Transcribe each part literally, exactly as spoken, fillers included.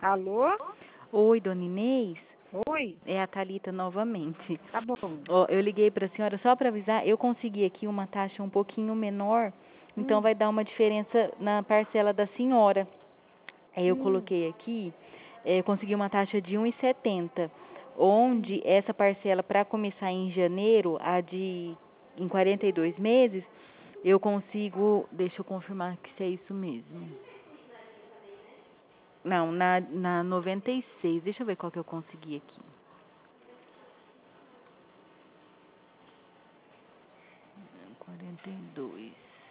Alô? Oi, dona Inês. Oi? É a Thalita novamente. Tá bom. Ó, eu liguei para a senhora só para avisar, eu consegui aqui uma taxa um pouquinho menor, então Hum, vai dar uma diferença na parcela da senhora. Aí eu hum, coloquei aqui, eh, eu consegui uma taxa de um e setenta, onde essa parcela para começar em janeiro, a de em quarenta e dois meses, eu consigo, deixa eu confirmar que se é isso mesmo. Não, na, na noventa e seis, deixa eu ver qual que eu consegui aqui. quarenta e dois.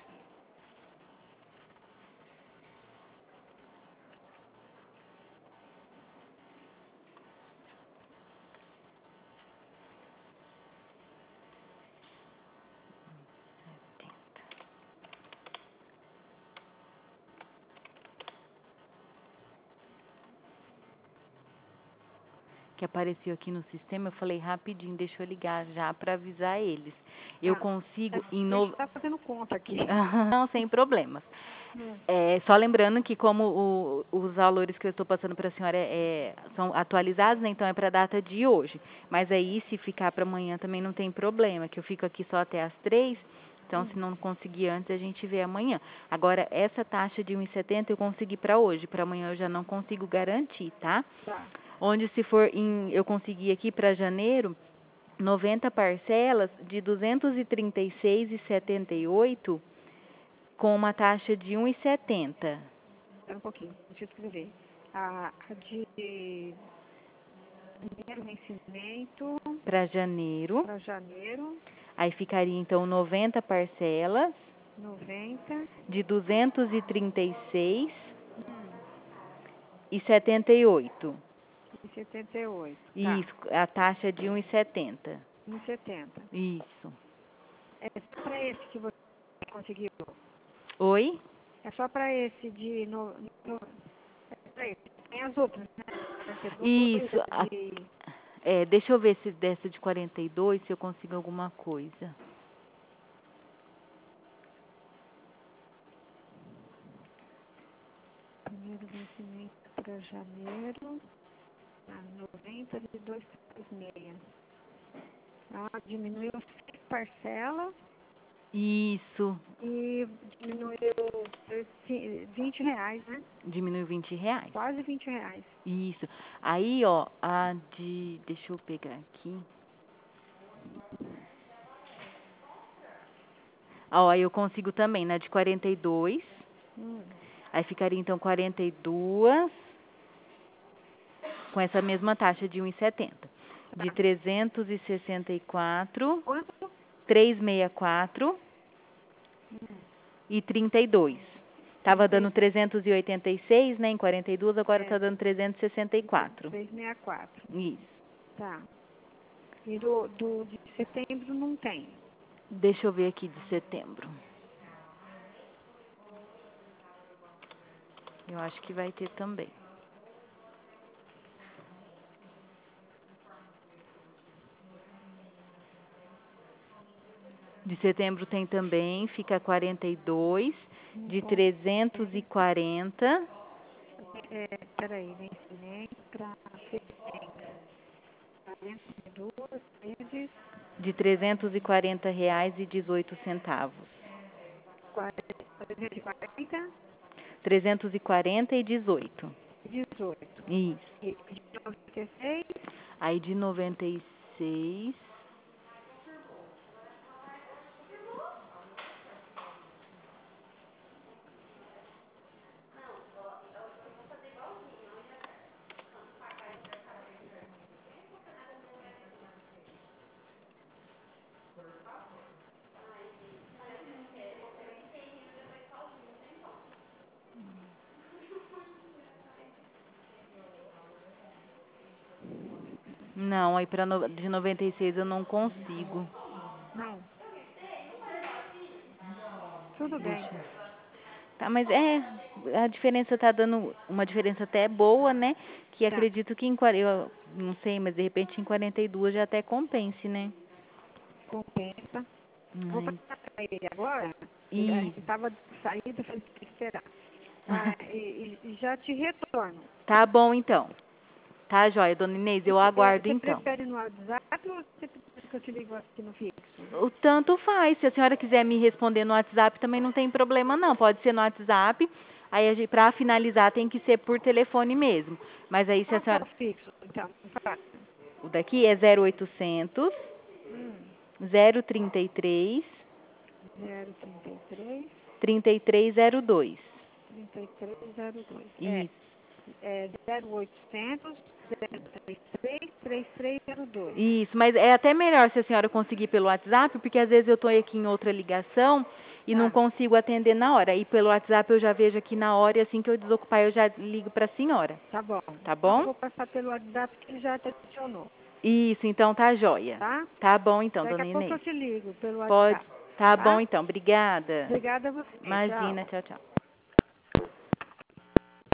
Que apareceu aqui no sistema, eu falei rapidinho, deixa eu ligar já para avisar eles. Eu tá. consigo A em gente no... tá fazendo conta aqui. Não, sem problemas. Hum, É, só lembrando que como o- os valores que eu estou passando para a senhora é, são atualizados, né, então é para a data de hoje. Mas aí, se ficar para amanhã também não tem problema, que eu fico aqui só até às três, então se hum, não conseguir antes, a gente vê amanhã. Agora, essa taxa de um e setenta eu consegui para hoje, para amanhã eu já não consigo garantir, tá? tá. Onde se for em, eu consegui aqui para janeiro, noventa parcelas de duzentos e trinta e seis e setenta e oito com uma taxa de um e setenta. Espera um pouquinho, deixa eu escrever. A, a de primeiro vencimento Para janeiro, para janeiro, aí ficaria então noventa parcelas noventa de duzentos e trinta e seis hum, e setenta e oito. e setenta e oito. Tá. Isso, a taxa de um e setenta. um e setenta. Isso. É só para esse que você conseguiu. Oi? É só para esse de. No, no, é pra esse. Tem as outras, né? quarenta e dois, Isso. a a- de. é, deixa eu ver se dessa de quarenta e dois, se eu consigo alguma coisa. Primeiro vencimento para janeiro, a noventa de duzentos e trinta e seis. Ah, diminuiu seis parcelas Isso. e diminuiu esse- vinte reais, né? Diminuiu vinte reais. Quase vinte reais. Isso. Aí, ó, a de. Deixa eu pegar aqui. Ó, aí eu consigo também, na de quarenta e dois. Hum, Aí ficaria então quarenta e duas com essa mesma taxa de um e setenta. De tá. trezentos e sessenta e quatro, Quanto? trezentos e sessenta e quatro Hum, e trinta e dois. Tava trinta, dando trezentos e oitenta e seis, né, em quarenta e dois, agora é, tá dando trezentos e sessenta e quatro. trezentos e sessenta e quatro. Isso. Tá. E do, do de setembro não tem. Deixa eu ver aqui de setembro. Eu acho que vai ter também. De setembro tem também, fica quarenta e dois, de trezentos e quarenta, É, peraí, vencimento para setembro. quarenta e dois vezes de trezentos e quarenta reais e dezoito centavos. quarenta, trezentos e quarenta trezentos e quarenta e dezoito. e dezoito. Isso. E de noventa e seis, Aí de noventa e seis, não, aí para no, de noventa e seis eu não consigo. não, tudo bem. Deixa. Tá, mas é, a diferença tá dando uma diferença até boa, né? Que Tá, acredito que em quarenta, eu não sei, mas de repente em quarenta e dois já até compense, né? compensa. Vou Ai, passar para ele agora. Ele e estava saído, falei que esperar. Ah, e, e já te retorno. Tá bom, então. Tá, joia, dona Inês, eu Você, aguardo, você então. prefere no WhatsApp ou você prefere que eu te ligo aqui no fixo? O tanto faz. Se a senhora quiser me responder no WhatsApp, também não tem problema, não. Pode ser no WhatsApp. Aí, para finalizar, tem que ser por telefone mesmo. Mas aí, se a Qual que é senhora... o fixo, então? Fala. O daqui é zero oitocentos, Hum, zero trinta e três, zero trinta e três, trinta e três zero dois. trinta e três zero dois. É, Isso. é zero oitocentos, zero trinta e três, trinta e três zero dois. Isso, mas é até melhor se a senhora conseguir pelo WhatsApp, porque às vezes eu estou aqui em outra ligação e não Tá, consigo atender na hora. Aí pelo WhatsApp eu já vejo aqui na hora e assim que eu desocupar eu já ligo para a senhora. tá bom. Tá Então eu bom? vou passar pelo WhatsApp que ele já te adicionou, Isso, então tá joia. tá? Tá bom então, Daqui dona a pouco Inês. eu te ligo pelo Pode. WhatsApp, Tá bom tá? então, obrigada. Obrigada a você. Tchau. Imagina, tchau, tchau.